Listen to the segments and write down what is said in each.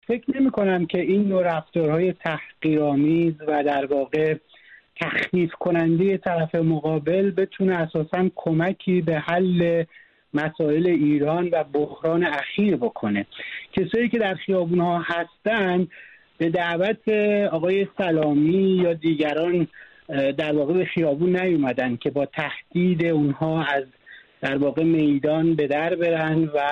فکر نمی کنم که این نوع رفتارهای تحقیرآمیز و در واقع تخفیف کننده طرف مقابل بتونه اساساً کمکی به حل مسائل ایران و بحران اخیر بکنه. کسایی که در خیابون‌ها هستن به دعوت آقای سلامی یا دیگران در واقع به خیابون نیومدن که با تهدید اونها از در واقع میدان به در برن و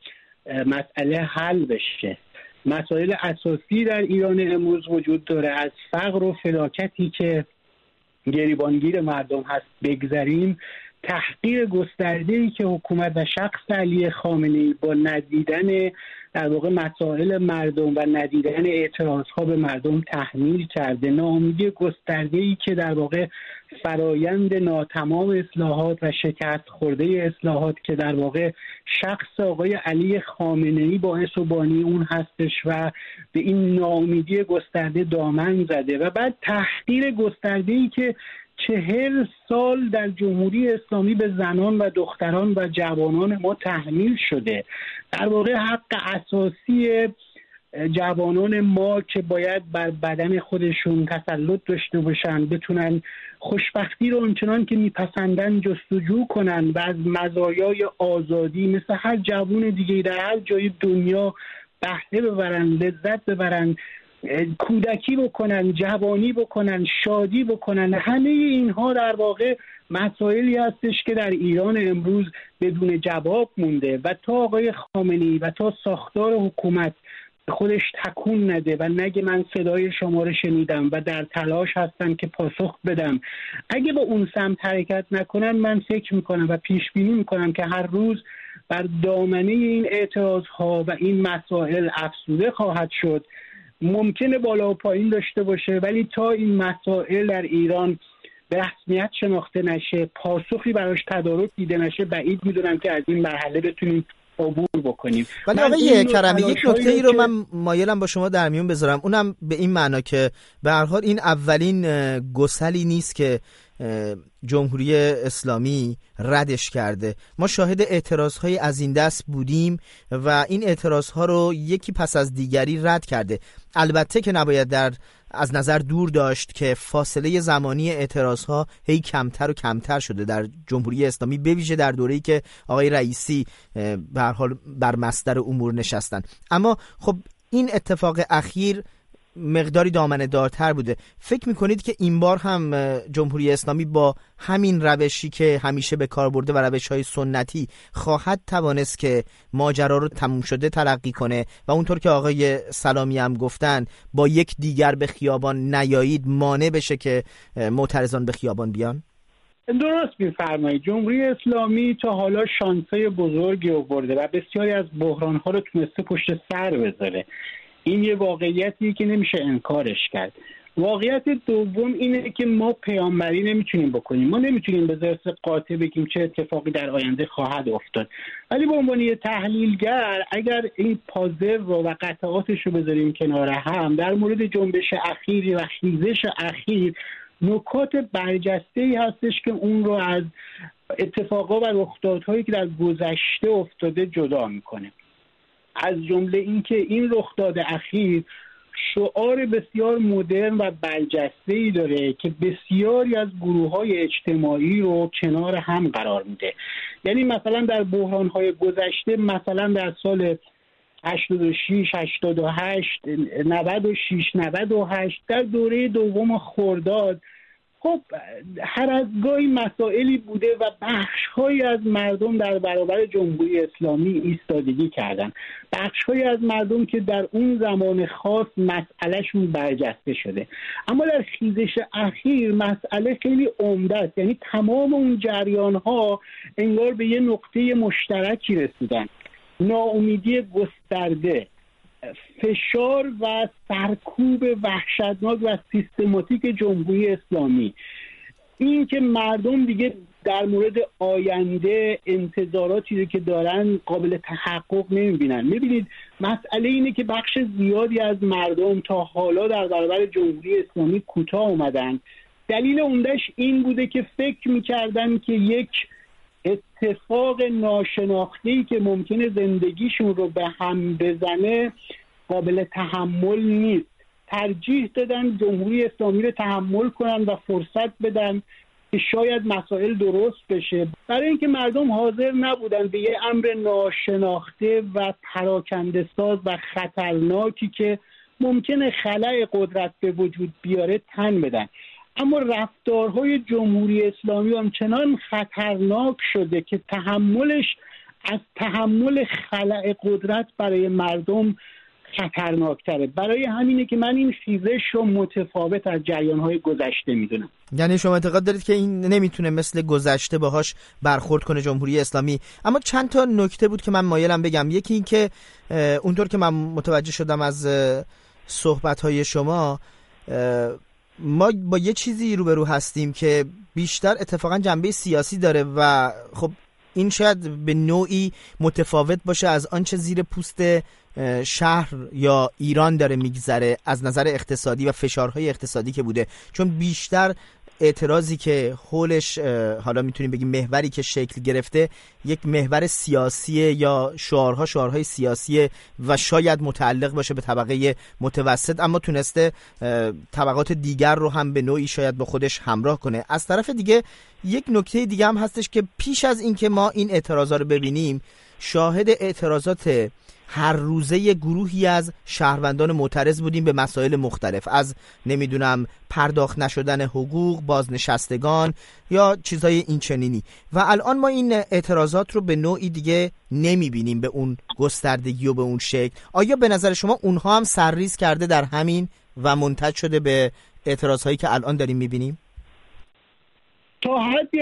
مسئله حل بشه. مسائل اساسی در ایران امروز وجود داره. از فقر و فلاکتی که گریبانگیر مردم هست بگذریم، تحقیر گسترده‌ای که حکومت و شخص علی خامنه‌ای با ندیدن در واقع مسائل مردم و ندیدن اعتراضها به مردم تحمیل کرده، ناامیدی گسترده‌ای که در واقع فرایند ناتمام اصلاحات و شکست خورده اصلاحات که در واقع شخص آقای علی خامنه‌ای باعث و بانی اون هستش و به این ناامیدی گسترده دامن زده، و بعد تحقیر گسترده‌ای که 40 سال در جمهوری اسلامی به زنان و دختران و جوانان ما تحمیل شده. در واقع حق اساسی جوانان ما که باید بر بدن خودشون تسلط داشته باشن، بتونن خوشبختی رو اونچنان که میپسندن جستجو کنن و از مزایای آزادی مثل هر جوان دیگه در هر جای دنیا بهره ببرن، لذت ببرن، کودکی بکنن، جوانی بکنن، شادی بکنن. همه اینها در واقع مسائلی هستش که در ایران امروز بدون جواب مونده و تا آقای خامنه‌ای و تا ساختار حکومت خودش تکون نده و نگه من صدای شما رو شنیدم و در تلاش هستم که پاسخ بدم، اگه با اون سمت حرکت نکنن، من فکر میکنم و پیش بینی میکنم که هر روز بر دامنه این اعتراضها و این مسائل افزوده خواهد شد. ممکنه بالا و پایین داشته باشه، ولی تا این مسائل در ایران به رسمیت شناخته نشه، پاسخی براش تدارک دیده نشه، بعید میدونم که از این مرحله بتونیم عبور بکنیم. ولی آقای کرمی، یک نکته ای رو من مایلم با شما در میون بذارم، اونم به این معنا که به هر حال این اولین گسلی نیست که جمهوری اسلامی ردش کرده. ما شاهد اعتراضهای از این دست بودیم و این اعتراضها رو یکی پس از دیگری رد کرده. البته که نباید از نظر دور داشت که فاصله زمانی اعتراضها هی کمتر و کمتر شده در جمهوری اسلامی، به ویژه در دوره‌ای که آقای رئیسی به هر حال بر مصدر امور نشستن. اما خب این اتفاق اخیر مقداری دامنه دارتر بوده. فکر میکنید که این بار هم جمهوری اسلامی با همین روشی که همیشه به کار برده و روش‌های سنتی خواهد توانست که ماجرا رو تموم شده تلقی کنه و اونطور که آقای سلامی هم گفتن با یک دیگر به خیابان نیایید مانع بشه که معترضان به خیابان بیان؟ درست می‌فرمایید. جمهوری اسلامی تا حالا شانس‌های بزرگی آورده و بسیاری از بحران‌ها رو تونسته پشت سر بذاره. این یه واقعیتی که نمیشه انکارش کرد. واقعیت دوم اینه که ما پیامبری نمیتونیم بکنیم. ما نمیتونیم به ظرف قاطع بگیم چه اتفاقی در آینده خواهد افتاد. ولی به عنوان یه تحلیلگر اگر این پازل رو و قطعاتش رو بذاریم کنار هم، در مورد جنبش اخیری و خیزش اخیر نکات برجسته‌ای هستش که اون رو از اتفاقا و رخدادهایی که در گذشته افتاده جدا میکنه. از جمله اینکه این رخداد اخیر شعار بسیار مدرن و برجسته‌ای داره که بسیاری از گروه‌های اجتماعی رو کنار هم قرار میده. یعنی مثلا در بحران‌های گذشته، مثلا در سال 86 88 96 98 در دوره دوم خرداد، خب هر از گاهی مسائلی بوده و بخش‌هایی از مردم در برابر جمهوری اسلامی ایستادگی کردن، بخش‌هایی از مردم که در اون زمان خاص مسئلهشون برجسته شده. اما در خیزش اخیر مسئله خیلی عمده است، یعنی تمام اون جریان‌ها انگار به یه نقطه مشترکی رسیدن: ناامیدی گسترده، فشار و سرکوب وحشتناک و سیستماتیک جمهوری اسلامی، این که مردم دیگه در مورد آینده انتظاراتی رو که دارن قابل تحقق نمیبینن. میبینید مسئله اینه که بخش زیادی از مردم تا حالا در برابر جمهوری اسلامی کوتاه اومدن. دلیل عمده‌اش این بوده که فکر میکردن که یک اتفاق ناشناخته‌ای که ممکنه زندگیشون رو به هم بزنه قابل تحمل نیست. ترجیح دادن جمهوری اسلامی رو تحمل کنن و فرصت بدن که شاید مسائل درست بشه، برای اینکه مردم حاضر نبودن به یه امر ناشناخته و پراکنده ساز و خطرناکی که ممکنه خلأ قدرت به وجود بیاره تن بدن. اما رفتارهای جمهوری اسلامی آنچنان خطرناک شده که تحملش از تحمل خلأ قدرت برای مردم خطرناکتره. برای همینه که من این خیزش رو متفاوت از جریان‌های گذشته میدونم. یعنی شما اعتقاد دارید که این نمیتونه مثل گذشته باهاش برخورد کنه جمهوری اسلامی. اما چند تا نکته بود که من مایلم بگم. یکی این که اونطور که من متوجه شدم از صحبت‌های شما، ما با یه چیزی روبرو هستیم که بیشتر اتفاقا جنبه سیاسی داره و خب این شاید به نوعی متفاوت باشه از آنچه زیر پوست شهر یا ایران داره میگذره از نظر اقتصادی و فشارهای اقتصادی که بوده، چون بیشتر اعتراضی که حولش حالا میتونیم بگیم محوری که شکل گرفته یک محور سیاسیه یا شعارهای سیاسیه و شاید متعلق باشه به طبقه متوسط، اما تونسته طبقات دیگر رو هم به نوعی شاید با خودش همراه کنه. از طرف دیگه یک نکته دیگه هم هستش که پیش از این که ما این اعتراضا رو ببینیم شاهد اعتراضات هر روزه گروهی از شهروندان معترض بودیم به مسائل مختلف، از نمیدونم پرداخت نشدن حقوق، بازنشستگان یا چیزای این چنینی، و الان ما این اعتراضات رو به نوعی دیگه نمیبینیم به اون گستردگی و به اون شکل. آیا به نظر شما اونها هم سرریز کرده در همین و منتج شده به اعتراضهایی که الان داریم میبینیم؟ تا حدی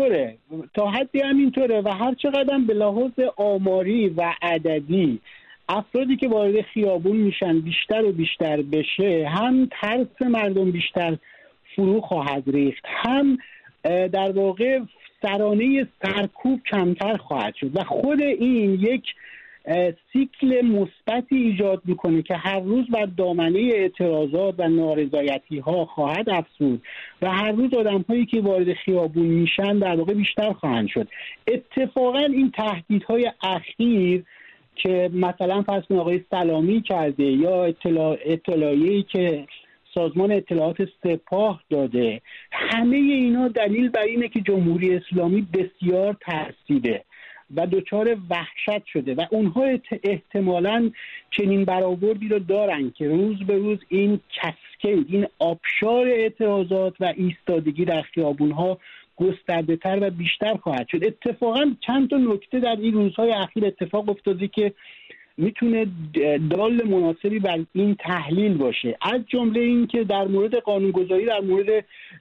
همینطوره و هر چقدر به لحاظ آماری و عددی افرادی که وارد خیابون میشن بیشتر و بیشتر بشه، هم ترس مردم بیشتر فرو خواهد ریخت، هم در واقع سرانه سرکوب کمتر خواهد شد و خود این یک سیکل مثبتی ایجاد میکنه که هر روز بر دامنه اعتراضات و نارضایتی ها خواهد افزود و هر روز آدم هایی که وارد خیابون میشن در واقع بیشتر خواهند شد. اتفاقا این تهدیدهای اخیر که مثلا فرض کنید آقای سلامی کرده یا اطلاعیه‌ای که سازمان اطلاعات سپاه داده، همه اینا دلیل بر اینه که جمهوری اسلامی بسیار ترسیده و دچار وحشت شده و اونها احتمالاً چنین برآوردی رو دارن که روز به روز این کسکید، این آبشار اعتراضات و ایستادگی در خیابونها گسترده‌تر و بیشتر خواهد شد. اتفاقاً چند تا نکته در این روزهای اخیر اتفاق افتاده که میتونه دال مناسبی بر این تحلیل باشه، از جمله این که در مورد قانونگذاری در مورد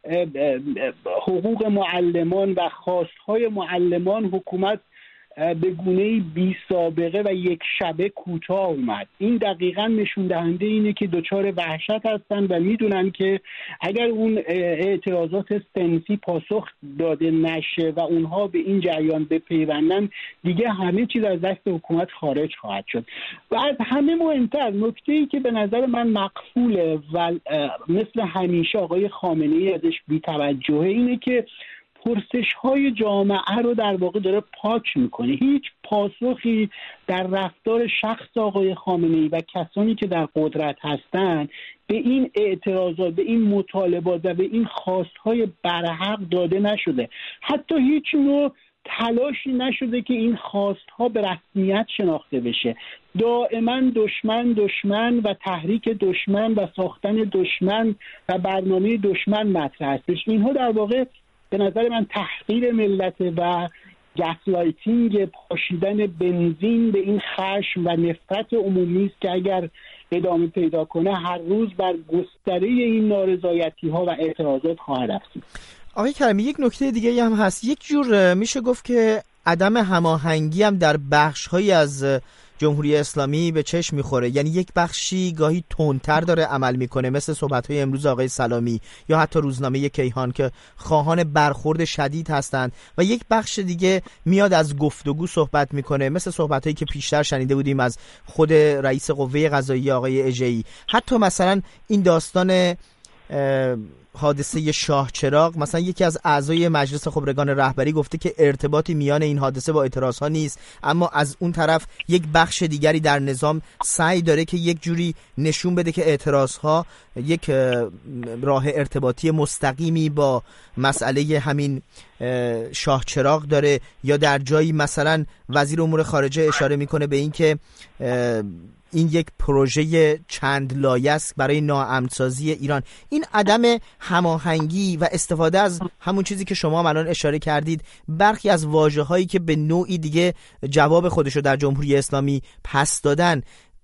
حقوق معلمان و خواستهای معلمان حکومت به گونه‌ای بی سابقه و یک شبه کوتاه اومد. این دقیقاً نشون دهنده اینه که دچار وحشت هستن و میدونن که اگر اون اعتراضات صنفی پاسخ داده نشه و اونها به این جریان بپیوندن، دیگه همه چیز از دست حکومت خارج خواهد شد. و از همه مهمتر نکته‌ای که به نظر من مقفوله و مثل همیشه آقای خامنه‌ای ازش بی‌توجهه اینه که پرسش‌های جامعه رو در واقع داره پاک میکنه. هیچ پاسخی در رفتار شخص آقای خامنه‌ای و کسانی که در قدرت هستند به این اعتراضات، به این مطالبات و به این خواست‌های برحق داده نشده. حتی هیچ نوع تلاشی نشده که این خواست‌ها به رسمیت شناخته بشه. دائما دشمن و تحریک دشمن و ساختن دشمن و برنامه دشمن مطرح است. اینها در واقع به نظر من تحقیر ملت و گسلایتینگ، پاشیدن بنزین به این خشم و نفرت عمومی است که اگر ادامه پیدا کنه هر روز بر گستره این نارضایتی ها و اعتراضات خواهد افزود. آقای کریمی، یک نکته دیگه هم هست. یک جور میشه گفت که عدم هماهنگی هم در بخش‌هایی از جمهوری اسلامی به چشم میخوره. یعنی یک بخشی گاهی تندتر داره عمل میکنه، مثل صحبت‌های امروز آقای سلامی یا حتی روزنامه کیهان که خواهان برخورد شدید هستند، و یک بخش دیگه میاد از گفتگو صحبت میکنه، مثل صحبت‌هایی که پیشتر شنیده بودیم از خود رئیس قوه قضاییه آقای اژه‌ای. حتی مثلا این داستان حادثه شاه چراغ مثلا یکی از اعضای مجلس خبرگان رهبری گفته که ارتباطی میان این حادثه با اعتراضها نیست، اما از اون طرف یک بخش دیگری در نظام سعی داره که یک جوری نشون بده که اعتراضها یک راه ارتباطی مستقیمی با مسئله همین شاه چراغ داره، یا در جایی مثلا وزیر امور خارجه اشاره میکنه به این که این یک پروژه چند لایه است برای ناامن‌سازی ایران. این عدم هماهنگی و استفاده از همون چیزی که شما الان اشاره کردید، برخی از واژه‌هایی که به نوعی دیگه جواب خودشو در جمهوری اسلامی پس دادن،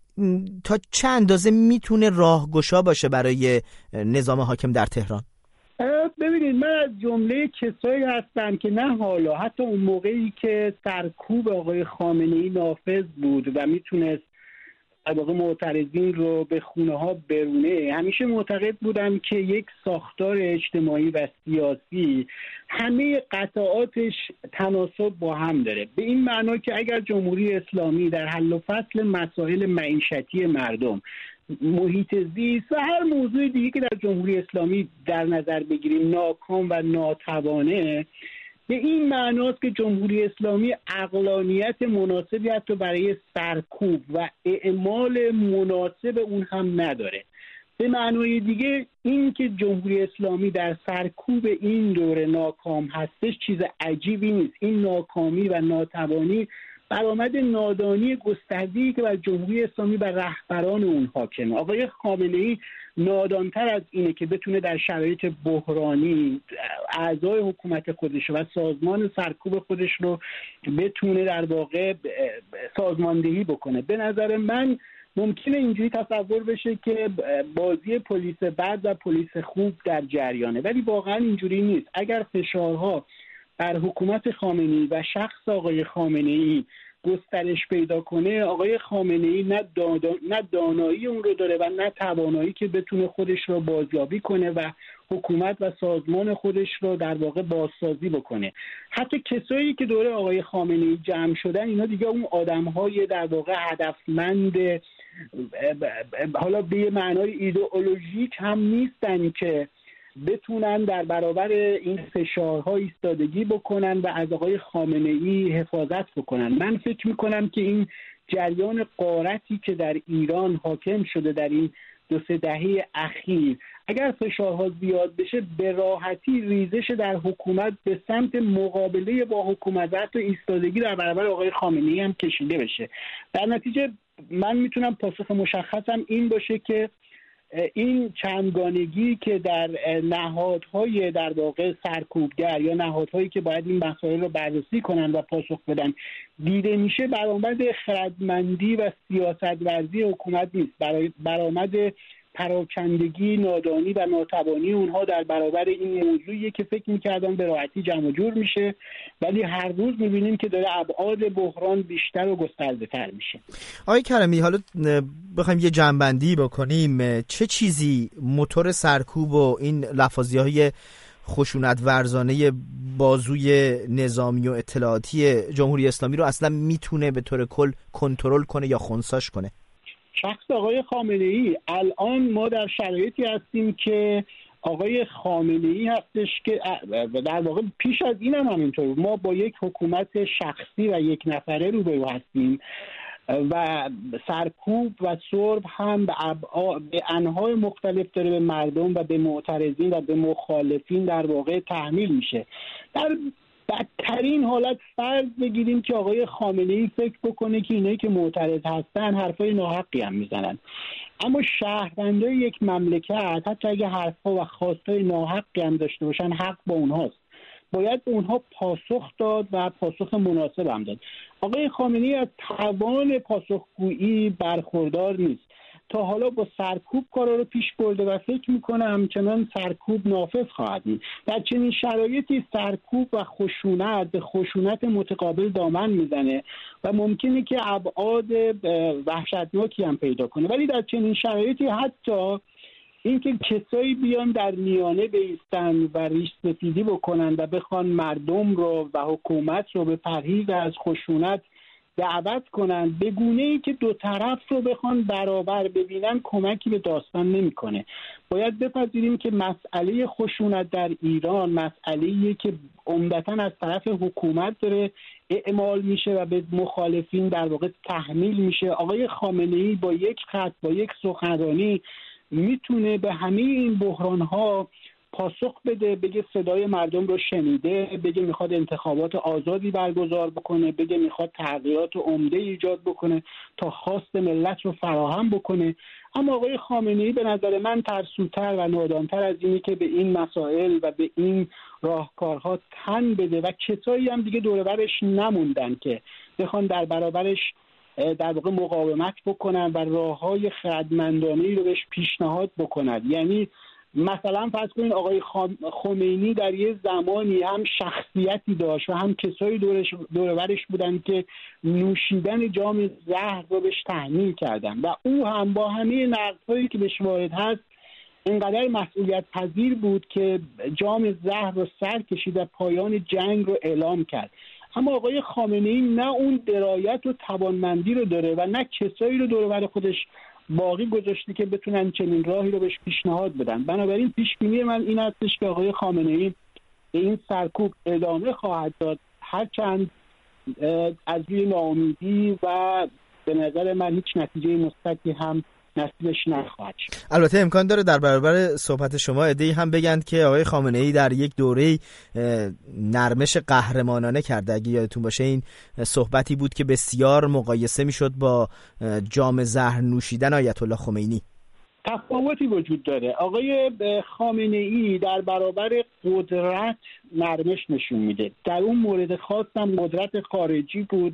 تا چه اندازه میتونه راهگشا باشه برای نظام حاکم در تهران؟ ببینید، من از جمله کسایی هستم که نه حالا، حتی اون موقعی که سرکوب آقای خامنه‌ای نافذ بود و میتونست در واقع معترضین رو به خونه ها برونه، همیشه معتقد بودم که یک ساختار اجتماعی و سیاسی همه قطعاتش تناسب با هم داره، به این معنا که اگر جمهوری اسلامی در حل و فصل مسائل معیشتی مردم، محیط زیست و هر موضوع دیگه که در جمهوری اسلامی در نظر بگیریم ناکام و ناتوانه، به این معناست که جمهوری اسلامی عقلانیت مناسبی حتی برای سرکوب و اعمال مناسب اون هم نداره. به معنای دیگه این که جمهوری اسلامی در سرکوب این دوره ناکام هستش چیز عجیبی نیست. این ناکامی و ناتوانی برآمد نادانی گسترده‌ای که بر جمهوری اسلامی و رهبران اون حاکمه. آقای خامنه‌ای نادانتر از اینه که بتونه در شرایط بحرانی اعضای حکومت خودش و سازمان سرکوب خودش رو بتونه در واقع سازماندهی بکنه. به نظر من ممکنه اینجوری تصور بشه که بازی پلیس بد و پلیس خوب در جریانه، ولی واقعا اینجوری نیست. اگر فشارها بر حکومت خامنه‌ای و شخص آقای خامنه‌ای گسترش پیدا کنه، آقای خامنه‌ای نه دانایی اون رو داره و نه توانایی که بتونه خودش رو بازیابی کنه و حکومت و سازمان خودش رو در واقع بازسازی بکنه. حتی کسایی که دوره آقای خامنه‌ای جمع شدن، اینا دیگه اون آدم‌های در واقع هدفمند، حالا به معنای ایدئولوژیک هم نیستن که بتونن در برابر این فشارها ایستادگی بکنن و از آقای خامنه‌ای حفاظت بکنن. من فکر میکنم که این جریان غارتی که در ایران حاکم شده در این 2-3 دهه اخیر، اگر فشارها زیاد بشه، به راحتی ریزش در حکومت به سمت مقابله با حکومت و ایستادگی در برابر آقای خامنه‌ای هم کشیده بشه. در نتیجه من میتونم پاسخ مشخصم این باشه که این چندگانگی که در نهادهای در واقع سرکوبگر یا نهادهایی که باید این مسائل رو بررسی کنن و پاسخ بدن دیده میشه، برآمد خردمندی و سیاست ورزی حکومت نیست، برآمد پراکندگی، نادانی و ناتوانی اونها در برابر این موضوعیه که فکر میکردن به راحتی جمع جور میشه، ولی هر روز میبینیم که داره ابعاد بحران بیشتر و گسترده‌تر میشه. آقای کرمی، حالا بخوایم یه جمع‌بندی بکنیم، چه چیزی موتور سرکوب و این لفاظی‌های خشونت ورزانه بازوی نظامی و اطلاعاتی جمهوری اسلامی رو اصلا میتونه به طور کل کنترل کنه یا خنثیش کنه؟ شخص آقای خامنه‌ای، الان ما در شرایطی هستیم که آقای خامنه‌ای هستش که در واقع پیش از این هم همینطور ما با یک حکومت شخصی و یک نفره روبرو هستیم و سرکوب و سرب هم به انواع مختلف داره به مردم و به معترضین و به مخالفین در واقع تحمیل میشه. در بدترین حالت فرض بگیریم که آقای خامنه‌ای فکر بکنه که اینایی که معترض هستن حرفای ناحقی هم میزنن، اما شهروندای یک مملکت حتی اگه حرفها و خواستای ناحقی هم داشته باشن، حق با اونهاست، باید به اونها پاسخ داد و پاسخ مناسب هم داد. آقای خامنه‌ای از توان پاسخگویی برخوردار نیست. تا حالا با سرکوب کارا رو پیش برده و فکر میکنه همچنان سرکوب نافذ خواهد بود. در چنین شرایطی سرکوب و خشونت به خشونت متقابل دامن میزنه و ممکنه که ابعاد وحشتناکی هم پیدا کنه. ولی در چنین شرایطی حتی اینکه کسایی بیان در میانه بایستن و ریش سفیدی بکنن و بخوان مردم رو و حکومت رو به پرهیز از خشونت دعوت کنن، به گونه‌ای که دو طرف رو بخوان برابر ببینن، کمکی به داستان نمی‌کنه. باید بپذیریم که مسئله خشونت در ایران مسئله‌ایه که عمدتاً از طرف حکومت داره اعمال میشه و به مخالفین در واقع تحمیل میشه. آقای خامنه‌ای با یک خط، با یک سخنرانی میتونه به همه این بحران‌ها پاسخ بده، بگه صدای مردم رو شنیده، بگه میخواد انتخابات آزادی برگزار بکنه، بگه میخواد تغییرات عمده ایجاد بکنه تا خواست ملت رو فراهم بکنه. اما آقای خامنه‌ای به نظر من ترسوتر و نادانتر از اینی که به این مسائل و به این راهکارها تن بده و کسایی هم دیگه دور و برش نموندن که بخوان در برابرش در واقع مقاومت بکنن و راههای خردمندانه‌ای رو بهش پیشنهاد بکنن. یعنی مثلا فرض کنین آقای خمینی در یه زمانی هم شخصیتی داشت و هم کسایی دور برش بودن که نوشیدن جام زهر رو بهش تحمیل کردن و او هم با همه نقدهایی که بهش وارد هست اینقدر مسئولیت پذیر بود که جام زهر رو سر کشید و پایان جنگ رو اعلام کرد. اما آقای خامنه‌ای نه اون درایت و توانمندی رو داره و نه کسایی رو دور بر خودش باقی گذاشته که بتونن چنین راهی رو بهش پیشنهاد بدن. بنابراین پیشبینی من این هستش که آقای خامنه‌ای به این سرکوب ادامه خواهد داد، هرچند از روی ناامیدی و به نظر من هیچ نتیجه مثبتی هم نصیبش نخواهد شد. البته امکان داره در برابر صحبت شما عده‌ای هم بگن که آقای خامنه‌ای در یک دوره نرمش قهرمانانه کرده. اگه یادتون باشه این صحبتی بود که بسیار مقایسه میشد با جام زهر نوشیدن آیت الله خمینی. تفاوتی وجود داره. آقای خامنه‌ای در برابر قدرت نرمش نشون میده. در اون مورد خاص هم قدرت خارجی بود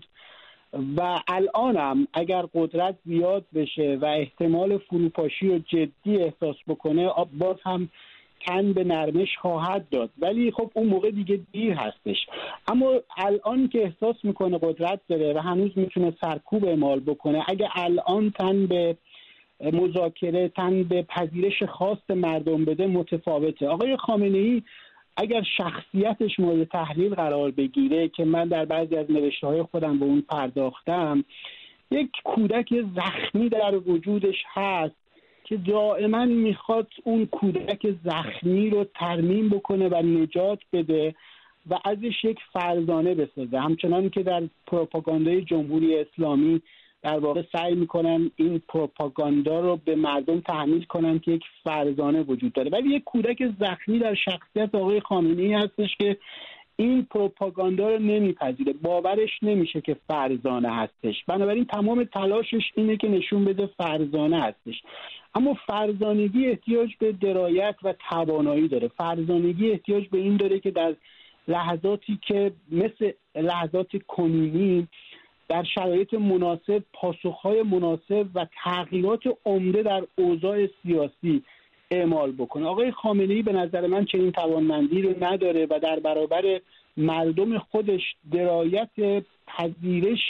و الانم اگر قدرت زیاد بشه و احتمال فروپاشی و جدی احساس بکنه باز هم تن به نرمش خواهد داد، ولی خب اون موقع دیگه دیر هستش. اما الان که احساس میکنه قدرت داره و هنوز میتونه سرکوب اعمال بکنه، اگه الان تن به مذاکره، تن به پذیرش خواست مردم بده متفاوته. آقای خامنه‌ای اگر شخصیتش مورد تحلیل قرار بگیره که من در بعضی از نوشته‌های خودم به اون پرداختم، یک کودک زخمی در وجودش هست که دائما میخواد اون کودک زخمی رو ترمیم بکنه و نجات بده و ازش یک فرزانه بسازه. همچنان که در پروپاگاندای جمهوری اسلامی در واقع سعی میکنن این پروپاگاندا رو به مردم تحمیل کنن که یک فرزانه وجود داره، ولی یک کودک زخمی در شخصیت آقای خامنه‌ای هستش که این پروپاگاندا رو نمیپذیره، باورش نمیشه که فرزانه هستش. بنابراین تمام تلاشش اینه که نشون بده فرزانه هستش. اما فرزانگی احتیاج به درایت و توانایی داره. فرزانگی احتیاج به این داره که در لحظاتی که مثل لحظات کنونی در شرایط مناسب پاسخهای مناسب و تغییرات عمده در اوضاع سیاسی اعمال بکنه. آقای خامنه‌ای به نظر من چنین توانمندی رو نداره و در برابر مردم خودش درایت پذیرش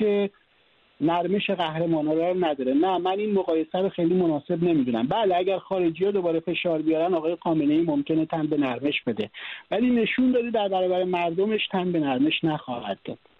نرمش قهرمان‌ها رو نداره. نه، من این مقایسه رو خیلی مناسب نمیدونم. بله اگر خارجی‌ها دوباره فشار بیارن آقای خامنه‌ای ممکنه تن به نرمش بده، ولی نشون داده در برابر مردمش تن به نرمش نخواهد داد.